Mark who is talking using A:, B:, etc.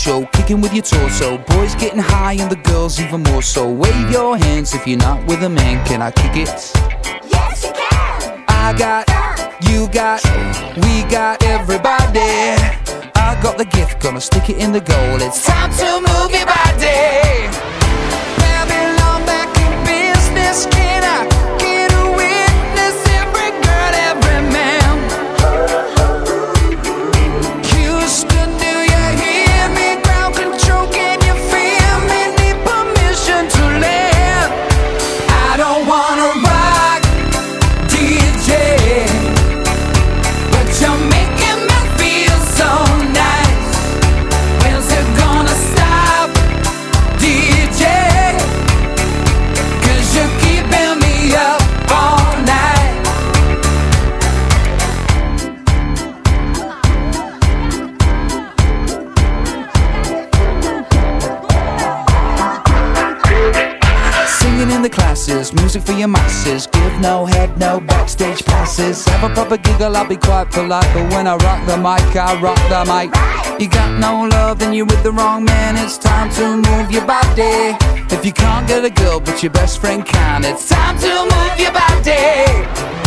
A: show, kicking with your torso. Boys getting high and the girls even more so. Wave your hands if you're not with a man. Can I kick it?
B: Yes, you can.
A: I got, you got, we got everybody. I got the gift, gonna stick it in the goal. It's time to move your body. Babylon back in business. Can I get a witness? Every girl, every man. Houston, do you hear me? Ground control, can you feel me? Need permission to land. I don't wanna rock, DJ, but you're making me feel so nice. When's it gonna stop, DJ? 'Cause you're keeping me up all night. Singing in the classes, music for your masses. Give no head, no backstage passes. Have a proper giggle, I'll be quite polite. But when I rock the mic, I rock the mic. You got no love, then you're with the wrong man. It's time to move your body. If you can't get a girl, but your best friend can, it's time to move your body.